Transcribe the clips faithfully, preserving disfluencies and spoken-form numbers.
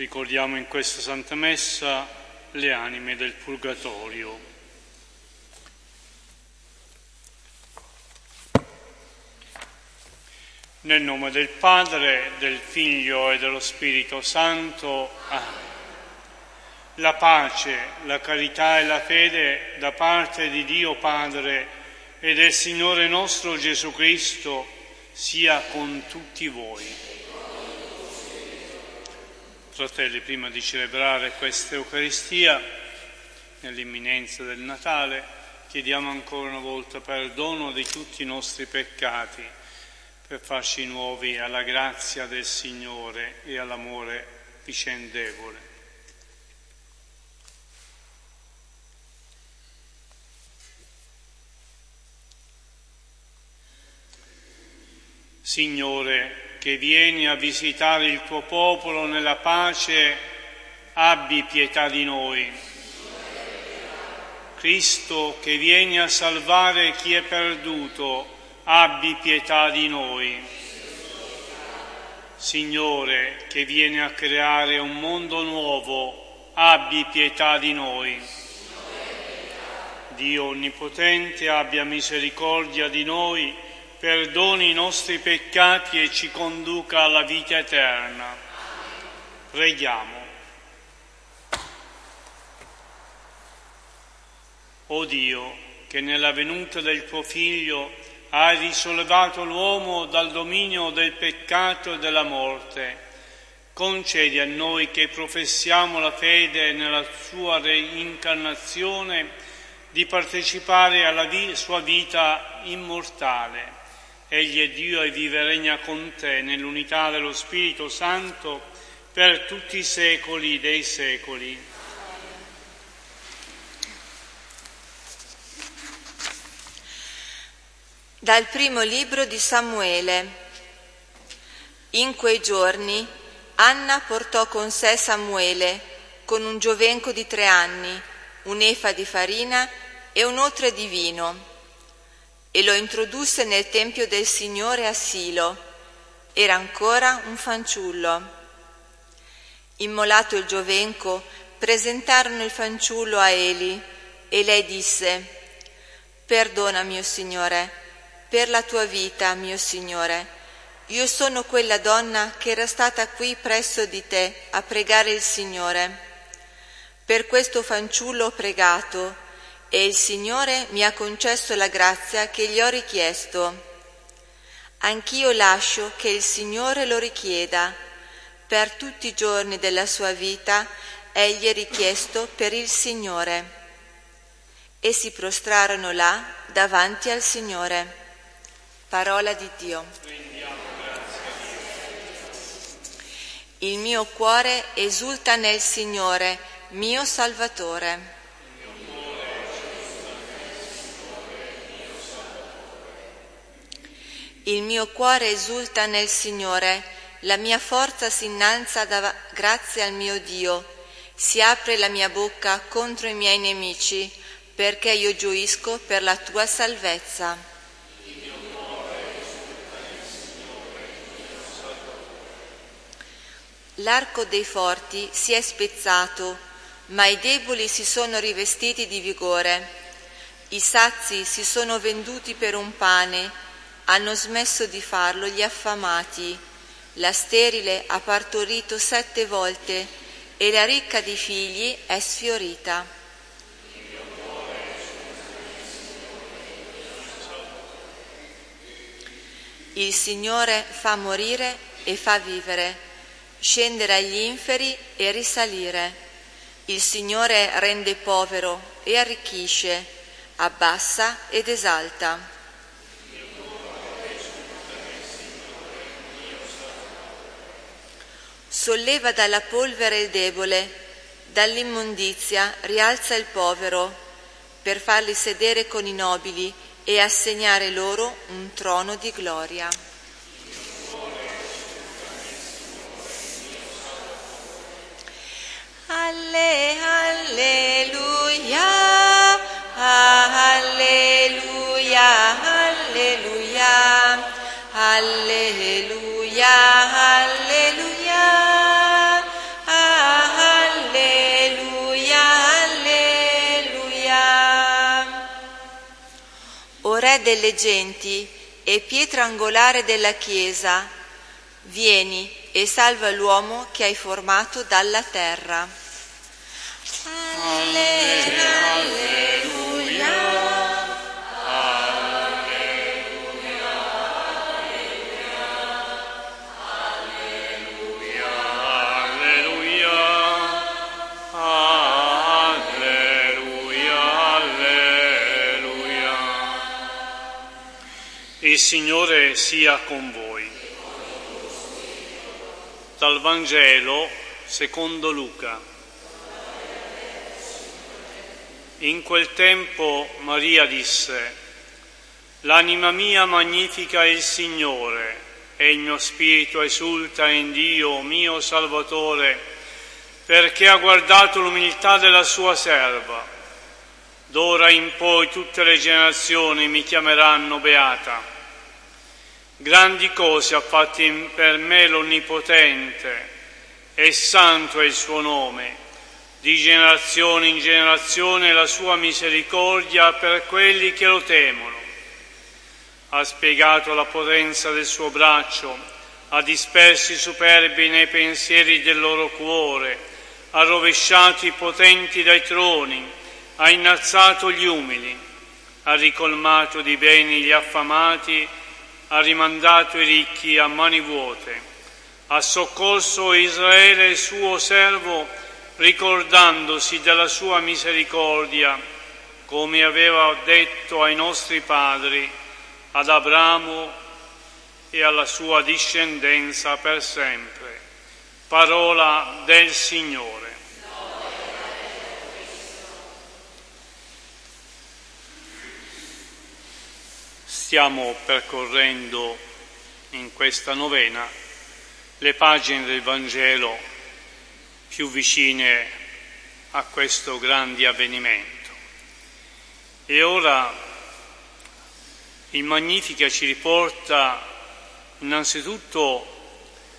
Ricordiamo in questa Santa Messa le anime del Purgatorio. Nel nome del Padre, del Figlio e dello Spirito Santo. Amen. La pace, la carità e la fede da parte di Dio Padre e del Signore nostro Gesù Cristo sia con tutti voi. Fratelli, prima di celebrare questa Eucaristia, nell'imminenza del Natale, chiediamo ancora una volta perdono di tutti i nostri peccati per farci nuovi alla grazia del Signore e all'amore vicendevole. Signore, che vieni a visitare il tuo popolo nella pace, abbi pietà di noi. Cristo, che vieni a salvare chi è perduto, abbi pietà di noi. Signore, che vieni a creare un mondo nuovo, abbi pietà di noi. Dio Onnipotente, abbia misericordia di noi, perdoni i nostri peccati e ci conduca alla vita eterna. Preghiamo. O Dio, che nella venuta del tuo Figlio hai risollevato l'uomo dal dominio del peccato e della morte, concedi a noi che professiamo la fede nella sua reincarnazione di partecipare alla vi- sua vita immortale. Egli è Dio e vive e regna con te nell'unità dello Spirito Santo per tutti i secoli dei secoli. Dal primo libro di Samuele. In quei giorni Anna portò con sé Samuele con un giovenco di tre anni, un'efa di farina e un otre di vino, e lo introdusse nel tempio del Signore a Silo. Era ancora un fanciullo. Immolato il giovenco, presentarono il fanciullo a Eli, e lei disse: «Perdona, mio Signore, per la tua vita, mio Signore. Io sono quella donna che era stata qui presso di te a pregare il Signore. Per questo fanciullo ho pregato, e il Signore mi ha concesso la grazia che gli ho richiesto. Anch'io lascio che il Signore lo richieda. Per tutti i giorni della sua vita egli è richiesto per il Signore». E si prostrarono là davanti al Signore. Parola di Dio. Il mio cuore esulta nel Signore, mio Salvatore. Il mio cuore esulta nel Signore, la mia forza si innalza da grazie al mio Dio. Si apre la mia bocca contro i miei nemici, perché io gioisco per la tua salvezza. L'arco dei forti si è spezzato, ma i deboli si sono rivestiti di vigore. I sazi si sono venduti per un pane, hanno smesso di farlo gli affamati. La sterile ha partorito sette volte e la ricca di figli è sfiorita. Il Signore fa morire e fa vivere, scendere agli inferi e risalire. Il Signore rende povero e arricchisce, abbassa ed esalta. Solleva dalla polvere il debole, dall'immondizia rialza il povero, per farli sedere con i nobili e assegnare loro un trono di gloria. Alle, alleluia, alleluia, alleluia, alleluia, alleluia, alleluia. Re delle genti e pietra angolare della Chiesa, vieni e salva l'uomo che hai formato dalla terra. Alleluia, alleluia, alleluia, alleluia, alleluia, alleluia. Il Signore sia con voi. Dal Vangelo secondo Luca. In quel tempo Maria disse: l'anima mia magnifica il Signore, e il mio spirito esulta in Dio mio Salvatore, perché ha guardato l'umiltà della sua serva. D'ora in poi tutte le generazioni mi chiameranno beata. Grandi cose ha fatte per me l'Onnipotente, e santo è il suo nome. Di generazione in generazione la sua misericordia per quelli che lo temono. Ha spiegato la potenza del suo braccio, ha disperso i superbi nei pensieri del loro cuore, ha rovesciato i potenti dai troni, ha innalzato gli umili, ha ricolmato di beni gli affamati, ha rimandato i ricchi a mani vuote, ha soccorso Israele il suo servo, ricordandosi della sua misericordia, come aveva detto ai nostri padri, ad Abramo e alla sua discendenza per sempre. Parola del Signore. Stiamo percorrendo in questa novena le pagine del Vangelo più vicine a questo grande avvenimento. E ora il Magnificat ci riporta innanzitutto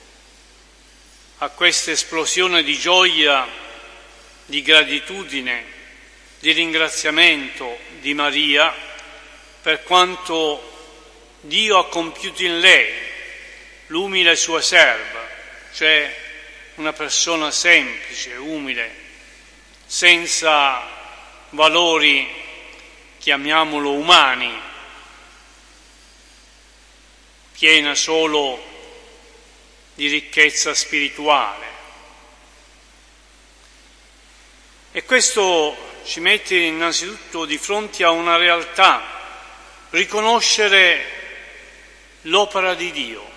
a questa esplosione di gioia, di gratitudine, di ringraziamento di Maria per quanto Dio ha compiuto in lei, l'umile sua serva, cioè una persona semplice, umile, senza valori, chiamiamolo umani, piena solo di ricchezza spirituale. E questo ci mette innanzitutto di fronte a una realtà, riconoscere l'opera di Dio.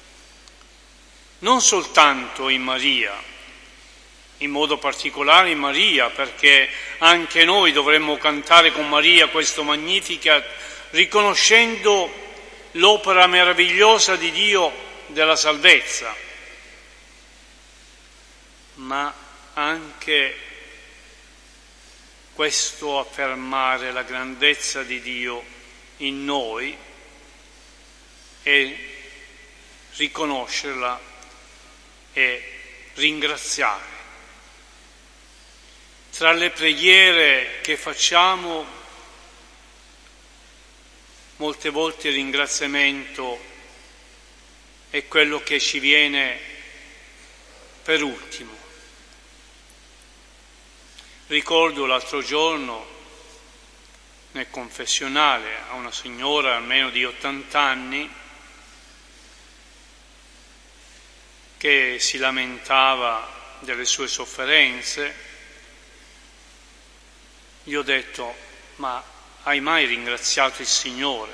Non soltanto in Maria, in modo particolare in Maria, perché anche noi dovremmo cantare con Maria questo Magnificat, riconoscendo l'opera meravigliosa di Dio della salvezza, ma anche questo affermare la grandezza di Dio in noi e riconoscerla e ringraziare. Tra le preghiere che facciamo, molte volte il ringraziamento è quello che ci viene per ultimo. Ricordo l'altro giorno nel confessionale a una signora almeno di ottanta anni che si lamentava delle sue sofferenze. Gli ho detto: ma hai mai ringraziato il Signore?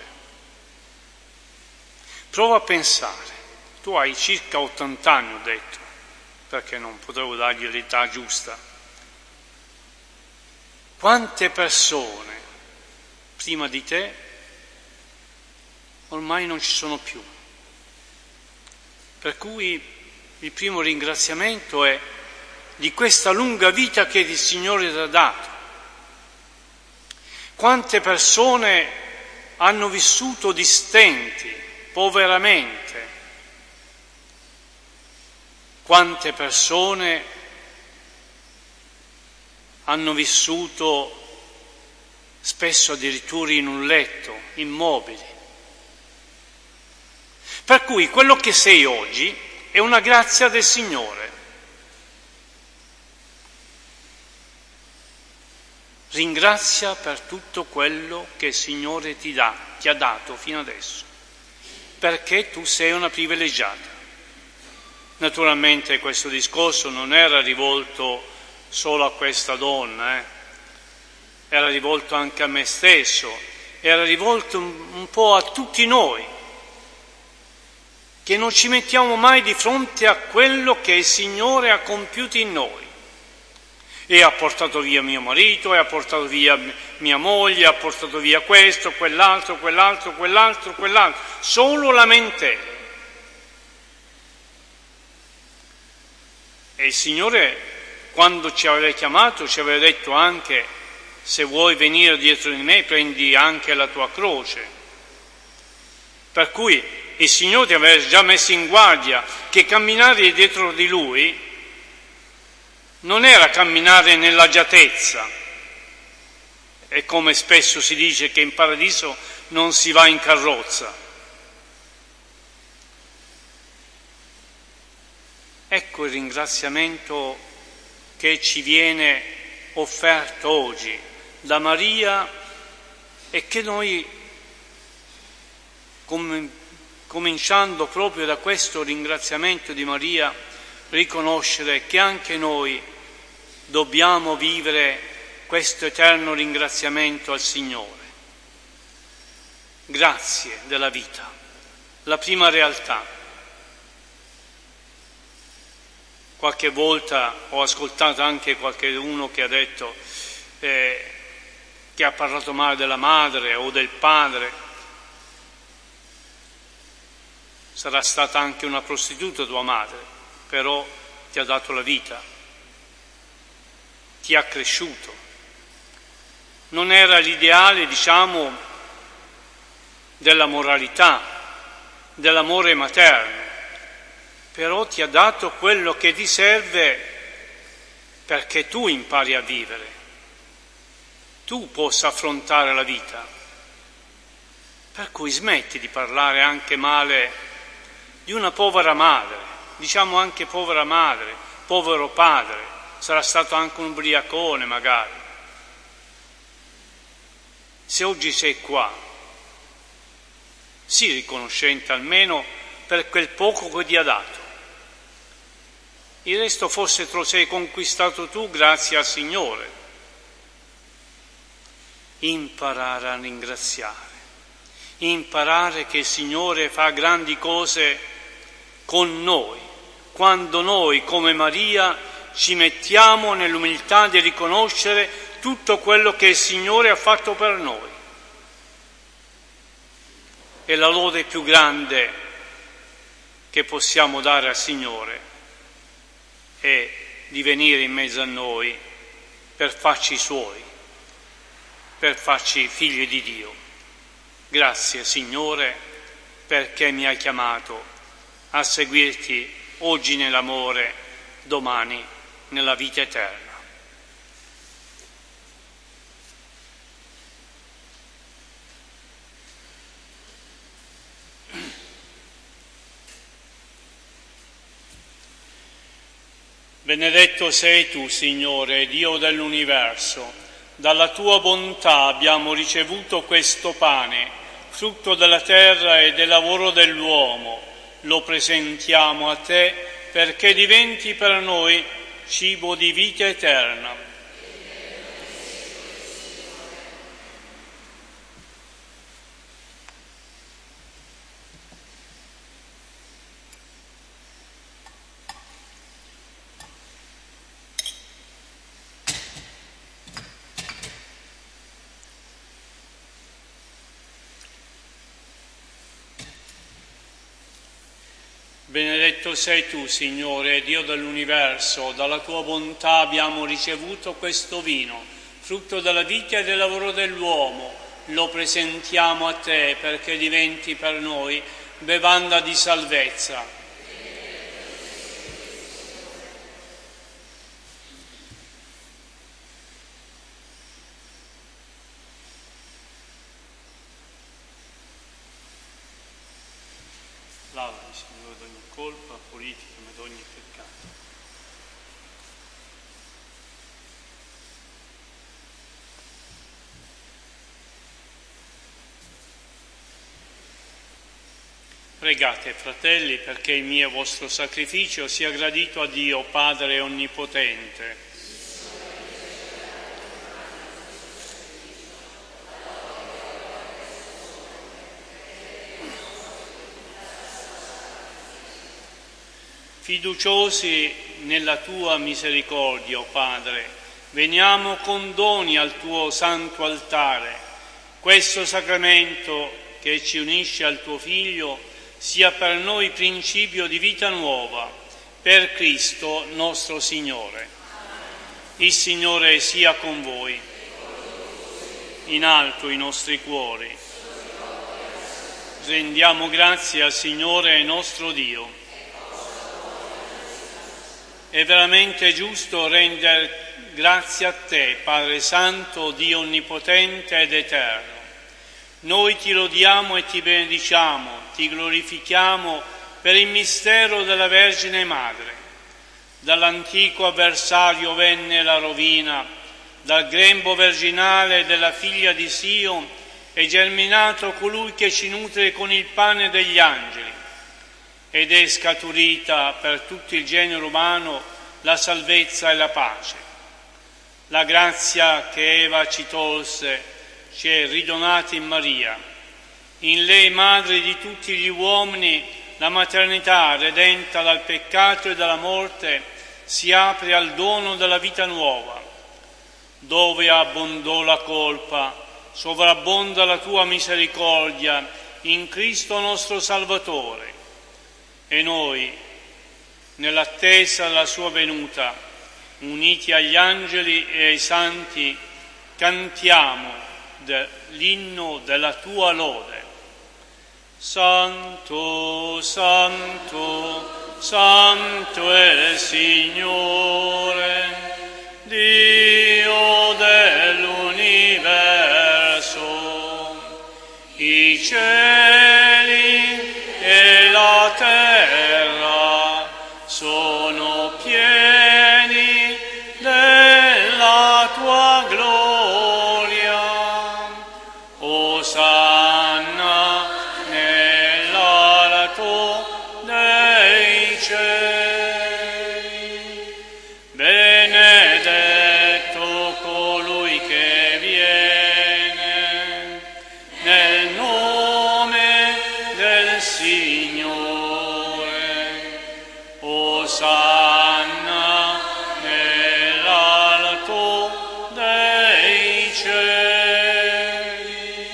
Prova a pensare, tu hai circa ottanta anni, ho detto, perché non potevo dargli l'età giusta. Quante persone prima di te ormai non ci sono più? Per cui il primo ringraziamento è di questa lunga vita che il Signore ti ha dato. Quante persone hanno vissuto di stenti, poveramente. Quante persone hanno vissuto spesso addirittura in un letto, immobili. Per cui quello che sei oggi è una grazia del Signore. Ringrazia per tutto quello che il Signore ti dà, ti ha dato fino adesso, perché tu sei una privilegiata. Naturalmente questo discorso non era rivolto solo a questa donna, eh? Era rivolto anche a me stesso, era rivolto un, un po' a tutti noi, che non ci mettiamo mai di fronte a quello che il Signore ha compiuto in noi. E ha portato via mio marito, e ha portato via mia moglie, ha portato via questo, quell'altro, quell'altro, quell'altro, quell'altro. Solo lamentele. E il Signore, quando ci aveva chiamato, ci aveva detto anche: se vuoi venire dietro di me, prendi anche la tua croce. Per cui il Signore ti aveva già messo in guardia che camminare dietro di Lui non era camminare nell'agiatezza. E come spesso si dice che in paradiso non si va in carrozza. Ecco il ringraziamento che ci viene offerto oggi da Maria e che noi, com- cominciando proprio da questo ringraziamento di Maria, riconoscere che anche noi dobbiamo vivere questo eterno ringraziamento al Signore. Grazie della vita, la prima realtà. Qualche volta ho ascoltato anche qualcuno che ha detto eh, che ha parlato male della madre o del padre. Sarà stata anche una prostituta tua madre, però ti ha dato la vita, ti ha cresciuto. Non era l'ideale, diciamo, della moralità, dell'amore materno, però ti ha dato quello che ti serve perché tu impari a vivere, tu possa affrontare la vita. Per cui smetti di parlare anche male di una povera madre, diciamo anche povera madre, povero padre, sarà stato anche un ubriacone magari. Se oggi sei qua, sii riconoscente almeno per quel poco che ti ha dato. Il resto forse te lo sei conquistato tu grazie al Signore. Imparare a ringraziare, imparare che il Signore fa grandi cose con noi, quando noi come Maria ci mettiamo nell'umiltà di riconoscere tutto quello che il Signore ha fatto per noi. E la lode più grande che possiamo dare al Signore è di venire in mezzo a noi per farci Suoi, per farci figli di Dio. Grazie Signore perché mi hai chiamato a seguirti oggi nell'amore, domani nella vita eterna. Benedetto sei tu, Signore, Dio dell'universo. Dalla tua bontà abbiamo ricevuto questo pane, frutto della terra e del lavoro dell'uomo. Lo presentiamo a te perché diventi per noi cibo di vita eterna. Benedetto sei tu, Signore, Dio dell'universo, dalla tua bontà abbiamo ricevuto questo vino, frutto della vita e del lavoro dell'uomo. Lo presentiamo a te perché diventi per noi bevanda di salvezza. politica, ma di ogni peccato. Pregate, fratelli, perché il mio e vostro sacrificio sia gradito a Dio Padre Onnipotente. Fiduciosi nella tua misericordia, o Padre, veniamo con doni al tuo santo altare. Questo sacramento che ci unisce al tuo Figlio sia per noi principio di vita nuova, per Cristo nostro Signore. Il Signore sia con voi. In alto i nostri cuori. Rendiamo grazie al Signore nostro Dio. È veramente giusto rendere grazie a te, Padre Santo, Dio Onnipotente ed Eterno. Noi ti lodiamo e ti benediciamo, ti glorifichiamo per il mistero della Vergine Madre. Dall'antico avversario venne la rovina, dal grembo virginale della figlia di Sio è germinato colui che ci nutre con il pane degli angeli. Ed è scaturita per tutto il genere umano la salvezza e la pace. La grazia che Eva ci tolse ci è ridonata in Maria. In lei, madre di tutti gli uomini, la maternità redenta dal peccato e dalla morte si apre al dono della vita nuova. Dove abbondò la colpa, sovrabbonda la tua misericordia in Cristo nostro Salvatore. E noi, nell'attesa della sua venuta, uniti agli angeli e ai santi, cantiamo de, l'inno della tua lode. Santo, Santo, Santo è il Signore, Dio dell'universo. I cieli e la terra sono pieni della tua gloria. Osanna nell'alto dei cieli. Benedetto colui che viene nel nome del Signore. Osanna nell'alto dei cieli.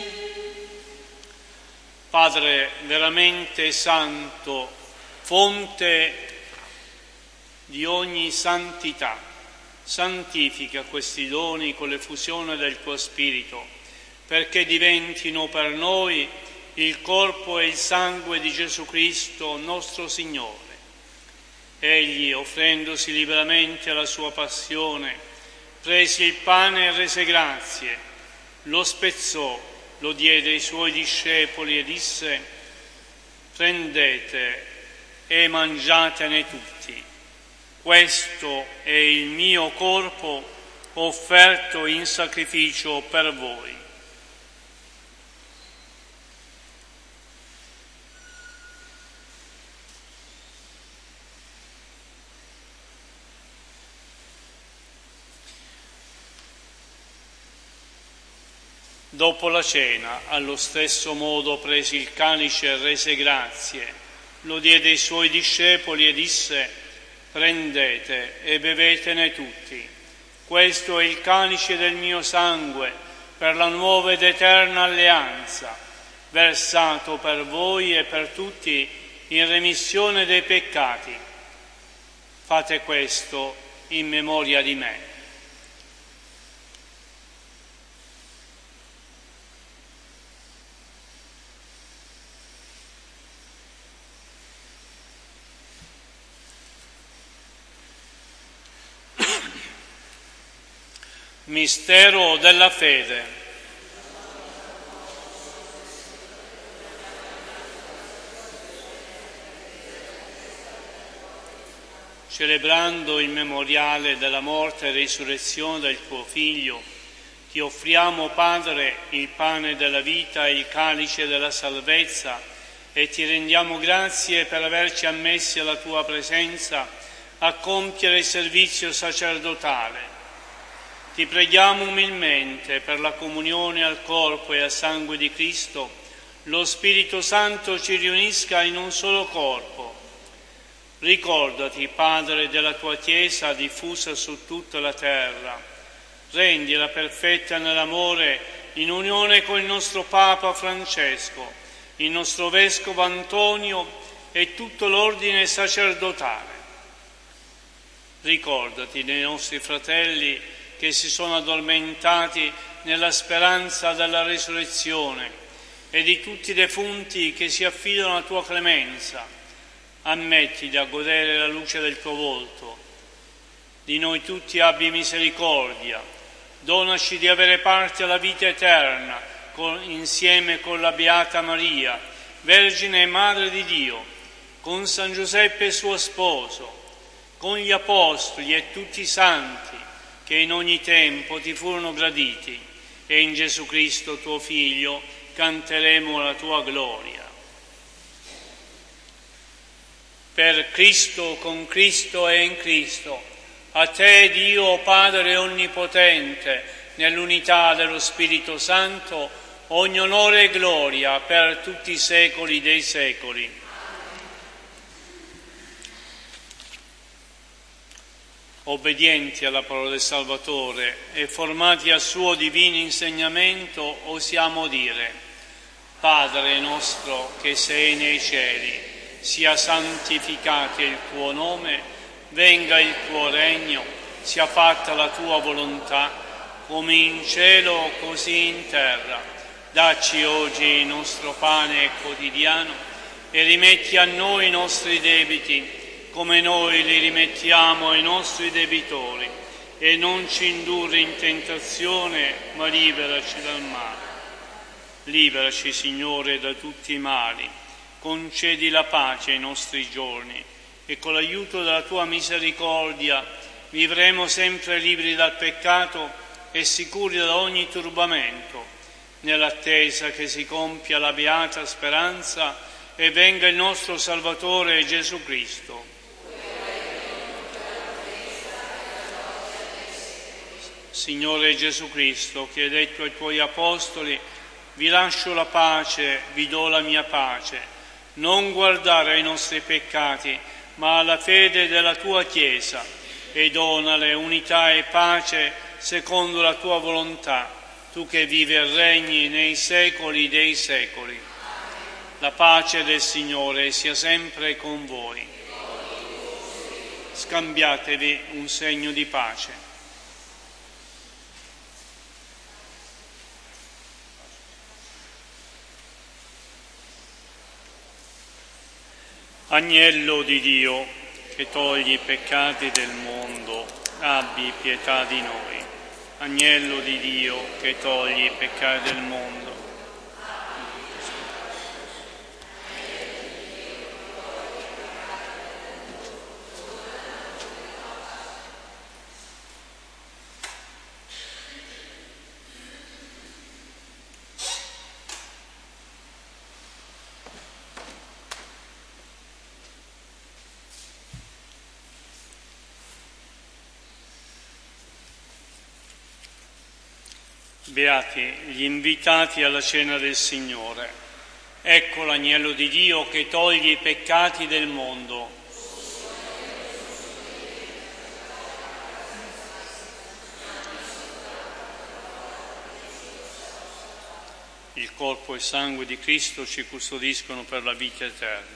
Padre veramente santo, fonte di ogni santità, santifica questi doni con l'effusione del tuo Spirito, perché diventino per noi il corpo e il sangue di Gesù Cristo, nostro Signore. Egli, offrendosi liberamente alla sua passione, prese il pane e rese grazie, lo spezzò, lo diede ai suoi discepoli e disse: prendete e mangiatene tutti. Questo è il mio corpo offerto in sacrificio per voi. Dopo la cena, allo stesso modo prese il calice e rese grazie, lo diede ai suoi discepoli e disse: prendete e bevetene tutti. Questo è il calice del mio sangue per la nuova ed eterna alleanza, versato per voi e per tutti in remissione dei peccati. Fate questo in memoria di me. Mistero della fede. celebrando il memoriale della morte e risurrezione del tuo Figlio, ti offriamo, Padre, il pane della vita e il calice della salvezza e ti rendiamo grazie per averci ammessi alla tua presenza a compiere il servizio sacerdotale. Ti preghiamo umilmente per la comunione al corpo e al sangue di Cristo, lo Spirito Santo ci riunisca in un solo corpo. Ricordati, Padre, della tua Chiesa diffusa su tutta la terra. Rendila perfetta nell'amore, in unione con il nostro Papa Francesco, il nostro Vescovo Antonio e tutto l'ordine sacerdotale. Ricordati dei nostri fratelli che si sono addormentati nella speranza della risurrezione e di tutti i defunti che si affidano alla tua clemenza. Ammettili a godere la luce del tuo volto. Di noi tutti abbi misericordia. Donaci di avere parte alla vita eterna, con, insieme con la Beata Maria, Vergine e Madre di Dio, con San Giuseppe suo sposo, con gli Apostoli e tutti i santi che in ogni tempo ti furono graditi, e in Gesù Cristo tuo Figlio canteremo la tua gloria. Per Cristo, con Cristo e in Cristo, a te, Dio Padre Onnipotente, nell'unità dello Spirito Santo, ogni onore e gloria per tutti i secoli dei secoli. Obbedienti alla parola del Salvatore e formati al suo divino insegnamento, osiamo dire: Padre nostro che sei nei cieli, sia santificato il tuo nome, venga il tuo regno, sia fatta la tua volontà, come in cielo così in terra. Dacci oggi il nostro pane quotidiano e rimetti a noi i nostri debiti, come noi li rimettiamo ai nostri debitori, e non ci indurre in tentazione, ma liberaci dal male. Liberaci, Signore, da tutti i mali, concedi la pace ai nostri giorni, e con l'aiuto della tua misericordia vivremo sempre liberi dal peccato e sicuri da ogni turbamento, nell'attesa che si compia la beata speranza e venga il nostro Salvatore Gesù Cristo. Signore Gesù Cristo, che hai detto ai tuoi Apostoli: vi lascio la pace, vi do la mia pace, non guardare ai nostri peccati, ma alla fede della tua Chiesa, e donale unità e pace secondo la tua volontà, tu che vivi e regni nei secoli dei secoli. La pace del Signore sia sempre con voi. Scambiatevi un segno di pace. Agnello di Dio, che togli i peccati del mondo, abbi pietà di noi. Agnello di Dio, che togli i peccati del mondo. Beati gli invitati alla cena del Signore. Ecco l'agnello di Dio che toglie i peccati del mondo. Il corpo e il sangue di Cristo ci custodiscono per la vita eterna.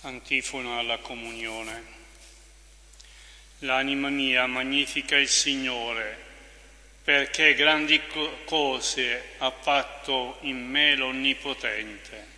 Antifona alla comunione. L'anima mia magnifica il Signore, perché grandi cose ha fatto in me l'Onnipotente.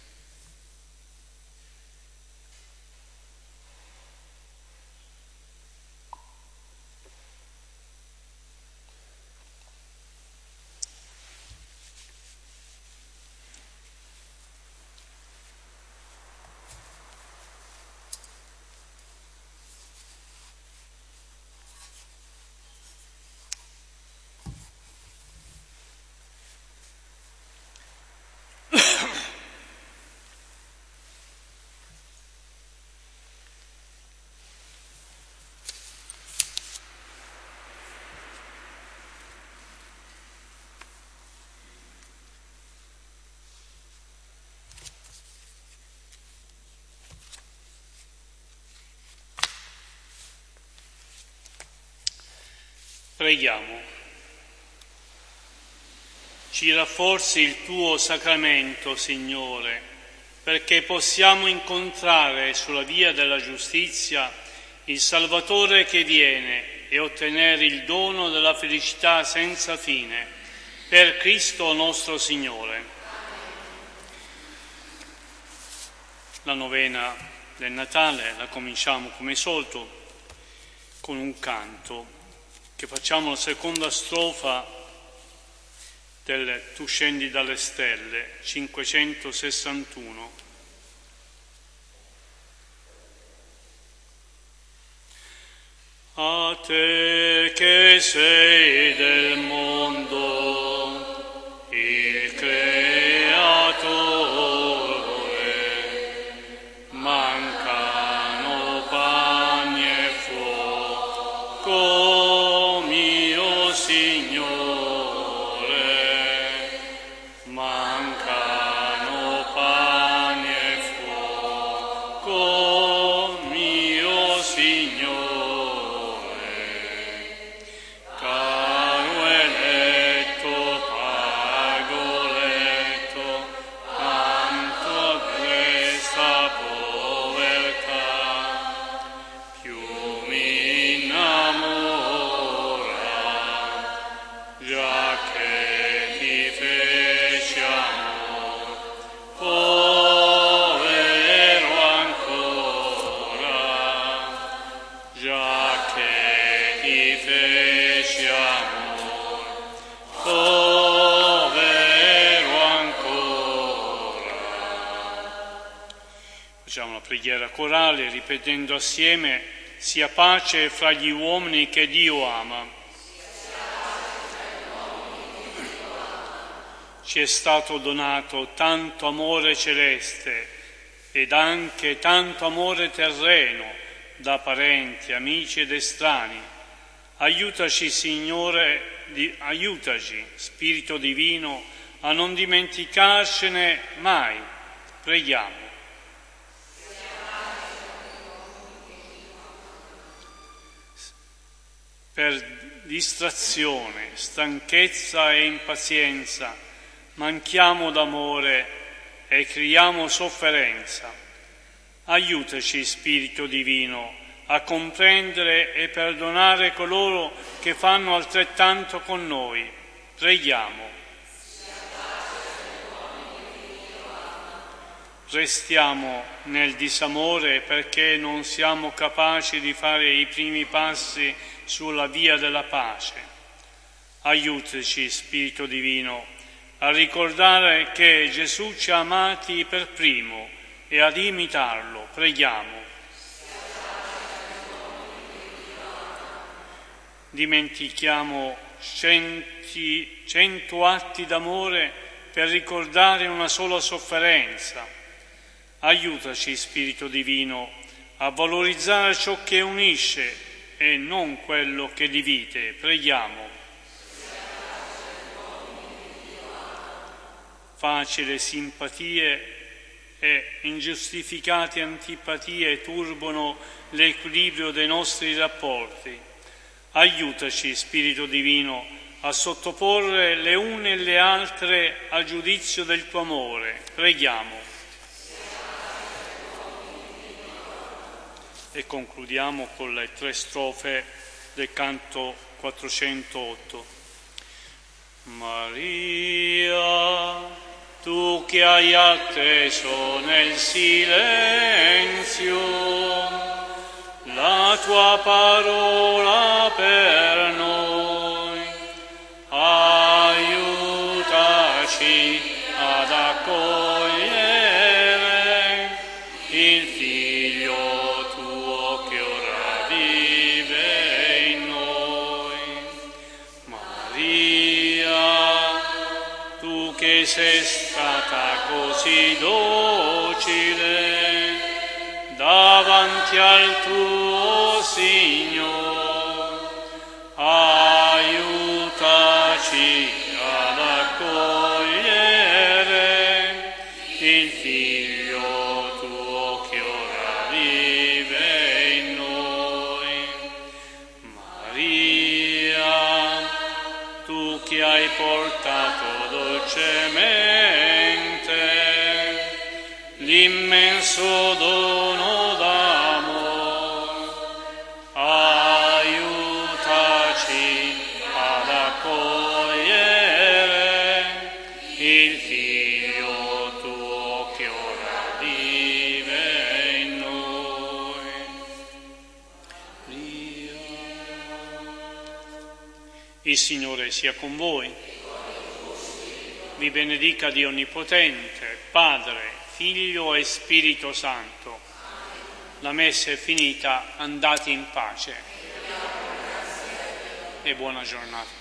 Preghiamo. Ci rafforzi il tuo sacramento, Signore, perché possiamo incontrare sulla via della giustizia il Salvatore che viene e ottenere il dono della felicità senza fine, per Cristo nostro Signore. La novena del Natale la cominciamo come solito con un canto che facciamo la seconda strofa del Tu scendi dalle stelle, cinquecentosessantuno. A te che sei del mondo, il Creatore, mancano pani e fuoco. Facciamo la preghiera corale ripetendo assieme: sia pace fra gli uomini che Dio ama. Ci è stato donato tanto amore celeste ed anche tanto amore terreno da parenti, amici ed estranei. Aiutaci, Signore, di, aiutaci, Spirito Divino, a non dimenticarcene mai. Preghiamo. Per distrazione, stanchezza e impazienza manchiamo d'amore e creiamo sofferenza. Aiutaci, Spirito Divino, a comprendere e perdonare coloro che fanno altrettanto con noi. Preghiamo. Restiamo nel disamore perché non siamo capaci di fare i primi passi sulla via della pace. Aiutaci, Spirito Divino, a ricordare che Gesù ci ha amati per primo e ad imitarlo. Preghiamo. Dimentichiamo centi, cento atti d'amore per ricordare una sola sofferenza. Aiutaci, Spirito Divino, a valorizzare ciò che unisce e non quello che divide. Preghiamo. Facili simpatie e ingiustificate antipatie turbano l'equilibrio dei nostri rapporti. Aiutaci, Spirito Divino, a sottoporre le une e le altre al giudizio del tuo amore. Preghiamo. e concludiamo con le tre strofe del canto quattrocentootto. Maria, tu che hai atteso nel silenzio la tua parola per noi, aiutaci ad accogliere il Figlio tuo che ora vive in noi. Maria, tu che sei stata così docile davanti al tuo Signore, aiutaci ad accogliere il Figlio tuo che ora vive in noi. Maria, tu che hai portato dolcemente l'immenso dono d'amore, aiutaci ad accogliere il Figlio tuo che ora vive in noi. Il Signore sia con voi. Vi benedica Dio Onnipotente, Padre, Figlio e Spirito Santo. La messa è finita, andate in pace e buona giornata.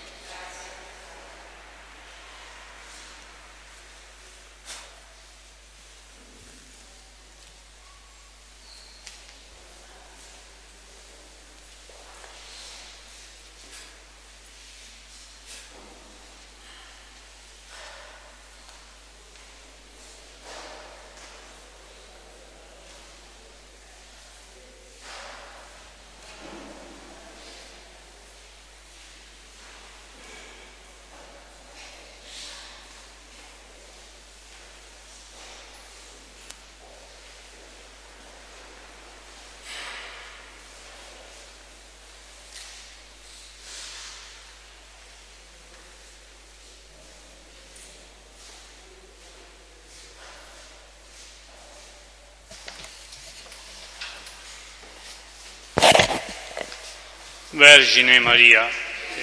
Vergine Maria, che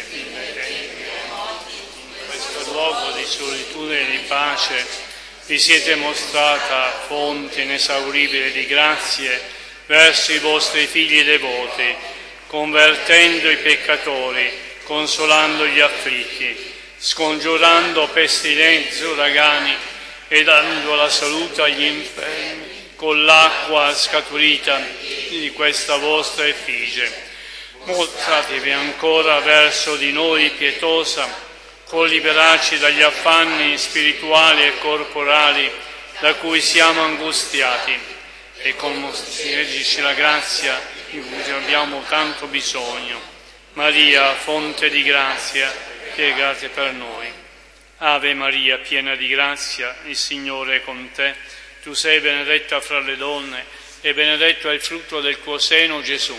in questo luogo di solitudine e di pace vi siete mostrata fonte inesauribile di grazie verso i vostri figli devoti, convertendo i peccatori, consolando gli afflitti, scongiurando pestilenze e uragani e dando la salute agli infermi con l'acqua scaturita di questa vostra effigie. Mostratevi ancora verso di noi pietosa, col liberarci dagli affanni spirituali e corporali da cui siamo angustiati e concederci la grazia di cui abbiamo tanto bisogno. Maria, fonte di grazia, pregate per noi. Ave Maria, piena di grazia, il Signore è con te. Tu sei benedetta fra le donne e benedetto è il frutto del tuo seno, Gesù.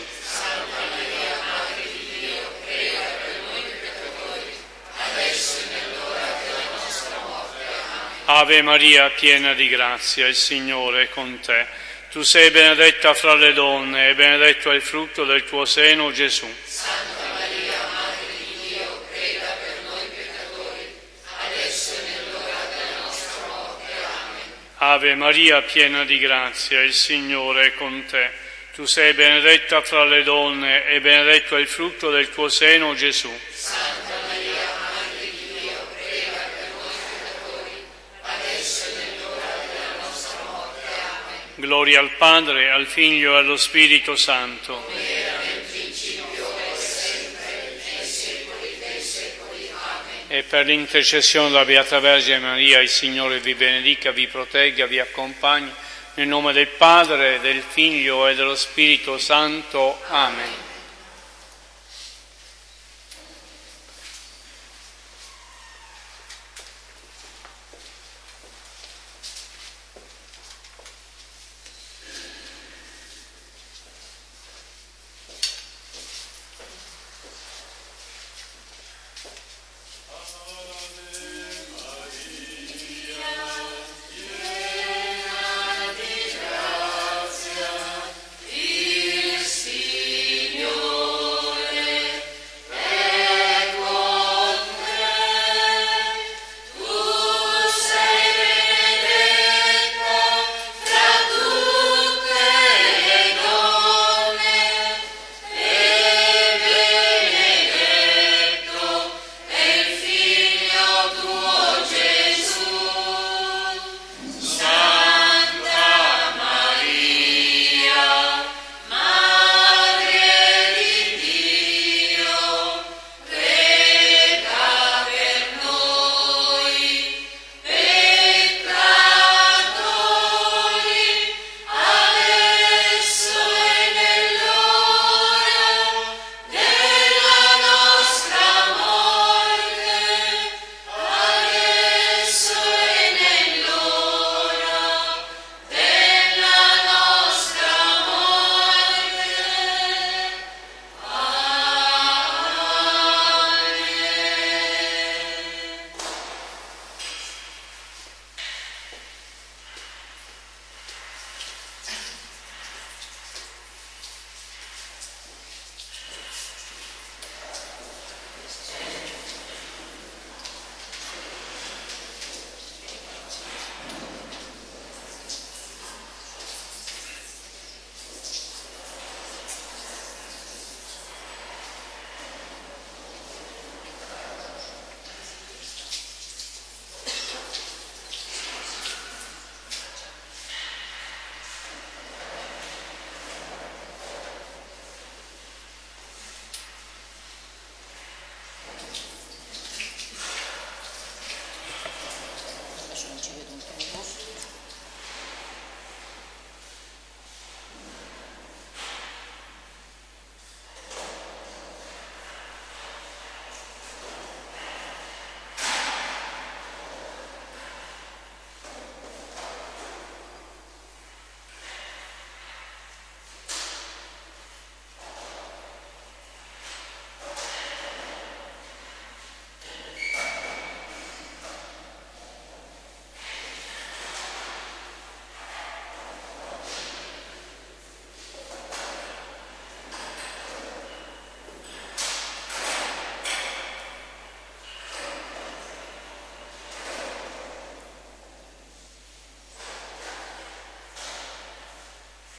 Ave Maria, piena di grazia, il Signore è con te. Tu sei benedetta fra le donne e benedetto è il frutto del tuo seno, Gesù. Santa Maria, Madre di Dio, prega per noi peccatori, adesso e nell'ora della nostra morte. Amen. Ave Maria, piena di grazia, il Signore è con te. Tu sei benedetta fra le donne e benedetto è il frutto del tuo seno, Gesù. Santa Maria, Madre di Dio, prega per noi peccatori, adesso e nell'ora della nostra morte. Amen. Gloria al Padre, al Figlio e allo Spirito Santo. Come era nel principio, e sempre, nei secoli dei secoli. Amen. E per l'intercessione della Beata Vergine Maria, il Signore vi benedica, vi protegga, vi accompagni. Nel nome del Padre, del Figlio e dello Spirito Santo. Amen.